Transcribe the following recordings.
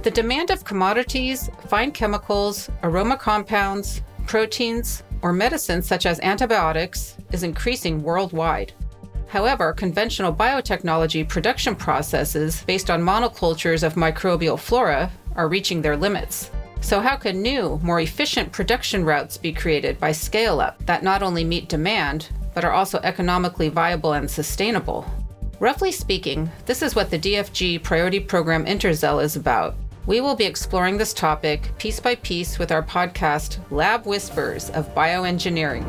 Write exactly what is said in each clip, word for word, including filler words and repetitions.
The demand of commodities, fine chemicals, aroma compounds, proteins, or medicines such as antibiotics is increasing worldwide. However, conventional biotechnology production processes based on monocultures of microbial flora are reaching their limits. So how can new, more efficient production routes be created by scale-up that not only meet demand, but are also economically viable and sustainable? Roughly speaking, this is what the D F G Priority Program Interzel is about. We will be exploring this topic piece by piece with our podcast, Lab Whispers of Bioengineering.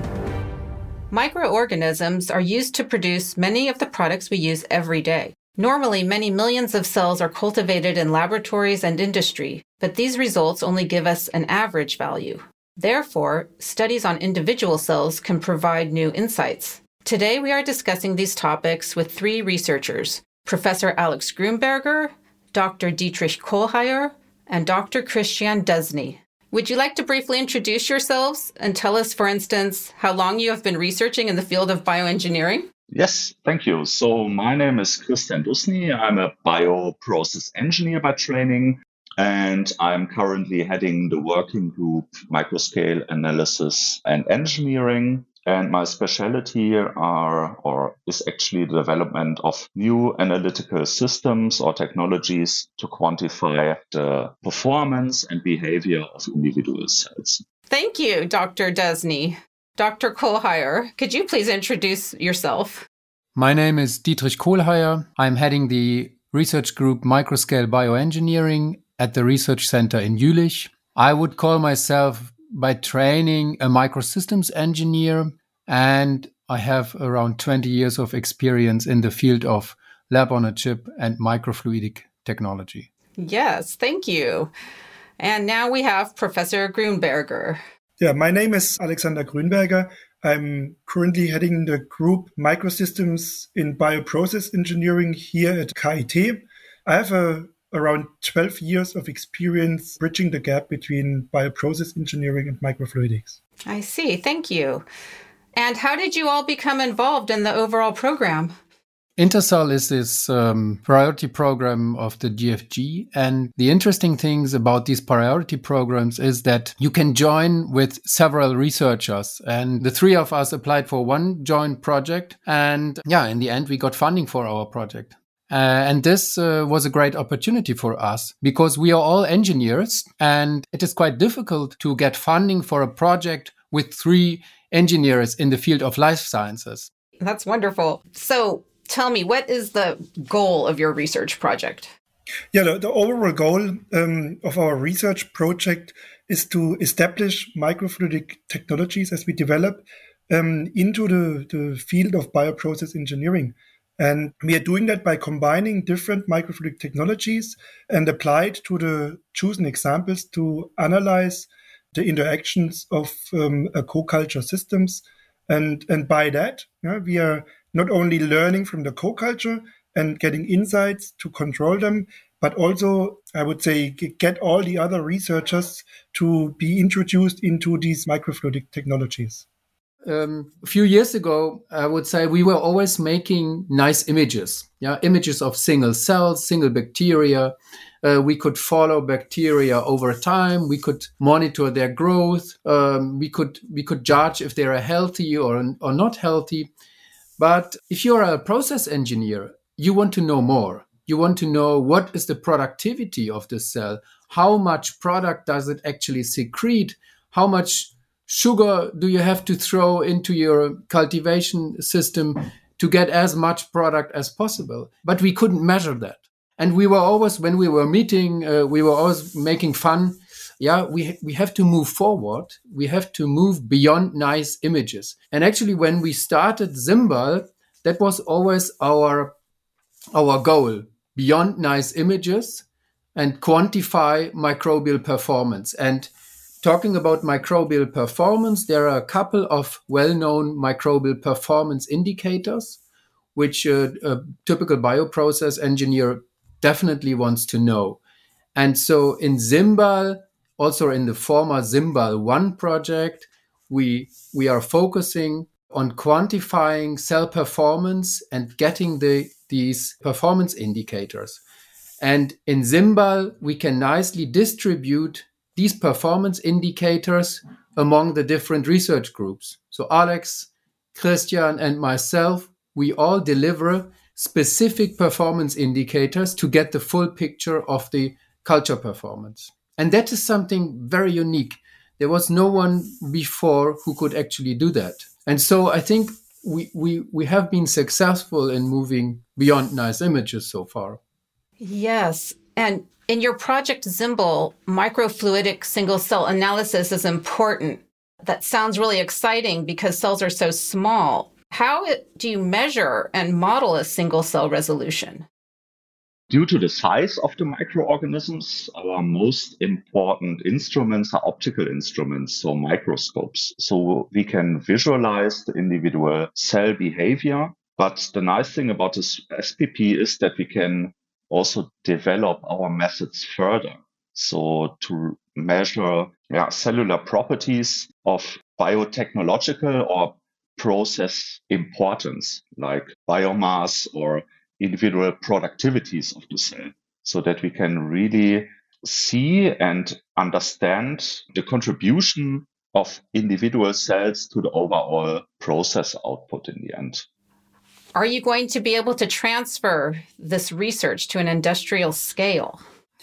Microorganisms are used to produce many of the products we use every day. Normally, many millions of cells are cultivated in laboratories and industry, but these results only give us an average value. Therefore, studies on individual cells can provide new insights. Today, we are discussing these topics with three researchers, Professor Alex Grunberger, Doctor Dietrich Kohlheier, and Doctor Christian Dusny. Would you like to briefly introduce yourselves and tell us, for instance, how long you have been researching in the field of bioengineering? Yes, thank you. So my name is Christian Dusny. I'm a bioprocess engineer by training, and I'm currently heading the working group Microscale Analysis and Engineering. And my specialty are, or is actually the development of new analytical systems or technologies to quantify the performance and behavior of individual cells. Thank you, Doctor Dusny. Doctor Kohlheier, could you please introduce yourself? My name is Dietrich Kohlheier. I'm heading the research group Microscale Bioengineering at the Research Center in Jülich. I would call myself by training a microsystems engineer, and I have around twenty years of experience in the field of lab-on-a-chip and microfluidic technology. Yes, thank you. And now we have Professor Grunberger. Yeah, my name is Alexander Grunberger. I'm currently heading the group Microsystems in Bioprocess Engineering here at K I T. I have a around twelve years of experience bridging the gap between bioprocess engineering and microfluidics. I see. Thank you. And how did you all become involved in the overall program? Interzel is this um, priority program of the D F G. And the interesting things about these priority programs is that you can join with several researchers. And the three of us applied for one joint project. And yeah, in the end, we got funding for our project. Uh, and this uh, was a great opportunity for us because we are all engineers, and it is quite difficult to get funding for a project with three engineers in the field of life sciences. That's wonderful. So tell me, what is the goal of your research project? Yeah, the, the overall goal um, of our research project is to establish microfluidic technologies as we develop um, into the, the field of bioprocess engineering. And we are doing that by combining different microfluidic technologies and applied to the chosen examples to analyze the interactions of um, a co-culture systems. And, and by that, yeah, we are not only learning from the co-culture and getting insights to control them, but also, I would say, get all the other researchers to be introduced into these microfluidic technologies. Um, a few years ago, I would say we were always making nice images, yeah, images of single cells, single bacteria. Uh, we could follow bacteria over time. We could monitor their growth. Um, we could we could judge if they are healthy or or not healthy. But if you're a process engineer, you want to know more. You want to know what is the productivity of the cell. How much product does it actually secrete? How much sugar do you have to throw into your cultivation system to get as much product as possible? But we couldn't measure that. And we were always, when we were meeting, uh, we were always making fun. Yeah, we we have to move forward. We have to move beyond nice images. And actually, when we started Zimbal, that was always our, our goal, beyond nice images and quantify microbial performance. And talking about microbial performance, there are a couple of well-known microbial performance indicators, which a, a typical bioprocess engineer definitely wants to know. And so in Zimbal, also in the former Zimbal one project, we, we are focusing on quantifying cell performance and getting the, these performance indicators. And in Symbol, we can nicely distribute these performance indicators among the different research groups. So Alex, Christian, and myself, we all deliver specific performance indicators to get the full picture of the culture performance. And that is something very unique. There was no one before who could actually do that. And so I think we, we, we have been successful in moving beyond nice images so far. Yes. And in your project Symbol, microfluidic single cell analysis is important. That sounds really exciting because cells are so small. How do you measure and model a single cell resolution? Due to the size of the microorganisms, our most important instruments are optical instruments, so microscopes. So we can visualize the individual cell behavior. But the nice thing about this S P P is that we can also develop our methods further. So to measure yeah, cellular properties of biotechnological or process importance, like biomass or individual productivities of the cell, so that we can really see and understand the contribution of individual cells to the overall process output in the end. Are you going to be able to transfer this research to an industrial scale?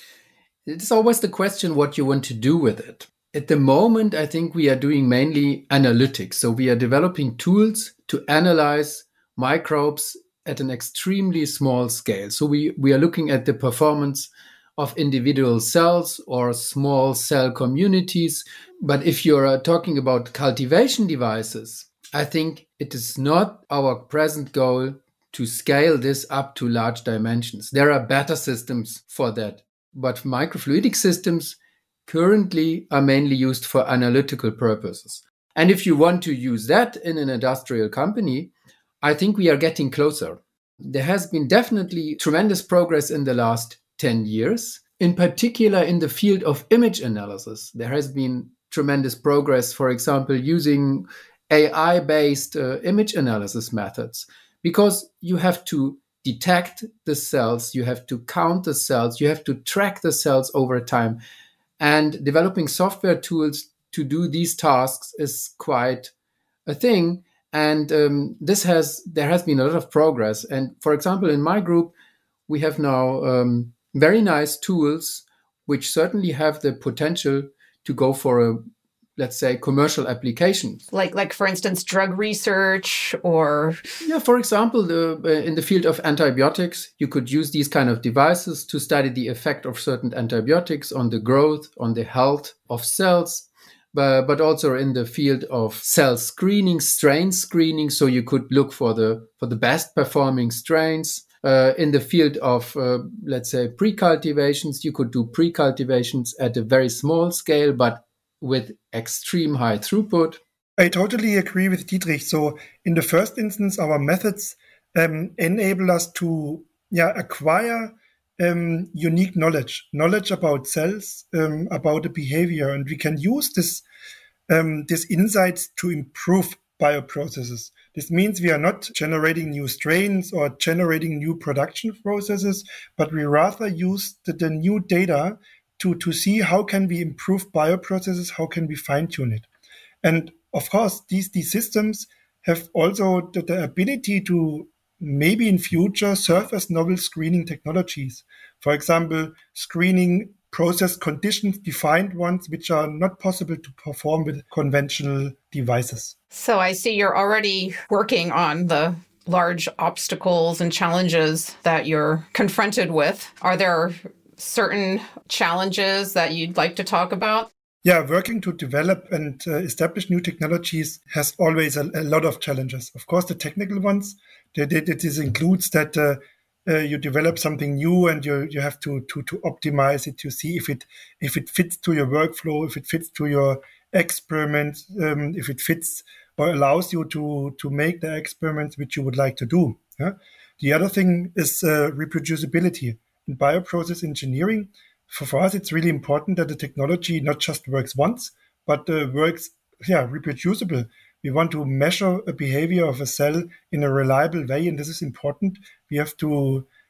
It's always the question what you want to do with it. At the moment, I think we are doing mainly analytics. So we are developing tools to analyze microbes at an extremely small scale. So we, we are looking at the performance of individual cells or small cell communities. But if you're talking about cultivation devices, I think it is not our present goal to scale this up to large dimensions. There are better systems for that. But microfluidic systems currently are mainly used for analytical purposes. And if you want to use that in an industrial company, I think we are getting closer. There has been definitely tremendous progress in the last ten years, in particular in the field of image analysis. There has been tremendous progress, for example, using A I-based uh, image analysis methods, because you have to detect the cells, you have to count the cells, you have to track the cells over time. And developing software tools to do these tasks is quite a thing. And um, this has there has been a lot of progress. And for example, in my group, we have now um, very nice tools which certainly have the potential to go for a, let's say, commercial application. Like, like for instance, drug research or... Yeah, for example, the, uh, in the field of antibiotics, you could use these kind of devices to study the effect of certain antibiotics on the growth, on the health of cells. But, but also in the field of cell screening, strain screening, so you could look for the for the best performing strains. Uh, in the field of, uh, let's say, pre-cultivations, you could do pre-cultivations at a very small scale, but with extreme high throughput. I totally agree with Dietrich. So in the first instance, our methods um, enable us to yeah, acquire Um, unique knowledge, knowledge about cells, um, about the behavior, and we can use this um, this insights to improve bioprocesses. This means we are not generating new strains or generating new production processes, but we rather use the, the new data to, to see how can we improve bioprocesses, how can we fine-tune it. And of course, these, these systems have also the, the ability to maybe in future serve as novel screening technologies. For example, screening process conditions, defined ones, which are not possible to perform with conventional devices. So I see you're already working on the large obstacles and challenges that you're confronted with. Are there certain challenges that you'd like to talk about? Yeah, working to develop and uh, establish new technologies has always a, a lot of challenges. Of course, the technical ones, that it, it includes that uh, uh, you develop something new and you you have to, to to optimize it to see if it if it fits to your workflow, if it fits to your experiment, um, if it fits or allows you to to make the experiments which you would like to do. Yeah? The other thing is uh, reproducibility. In bioprocess engineering, For, for us, it's really important that the technology not just works once, but uh, works, yeah, reproducible. We want to measure a behavior of a cell in a reliable way, and this is important. We have to,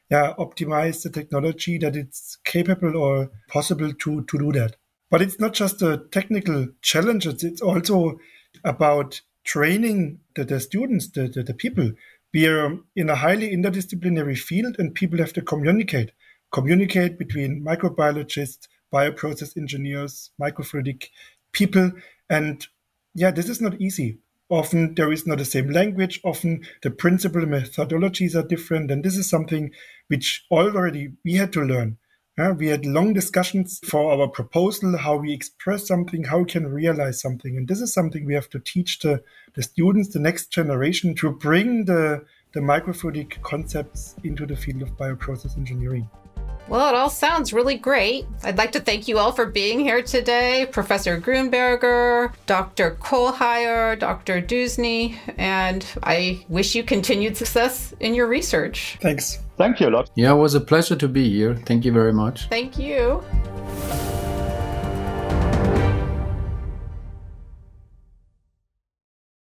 yeah, optimize the technology that it's capable or possible to, to do that. But it's not just a technical challenge, it's also about training the, the students, the, the, the people. We are in a highly interdisciplinary field and people have to communicate. Communicate between microbiologists, bioprocess engineers, microfluidic people. And yeah, this is not easy. Often there is not the same language. Often the principal methodologies are different. And this is something which already we had to learn. Uh, we had long discussions for our proposal, how we express something, how we can realize something. And this is something we have to teach the, the students, the next generation, to bring the, the microfluidic concepts into the field of bioprocess engineering. Well, it all sounds really great. I'd like to thank you all for being here today. Professor Grünberger, Doctor Kohlheier, Doctor Dusny, and I wish you continued success in your research. Thanks. Thank you a lot. Yeah, it was a pleasure to be here. Thank you very much. Thank you.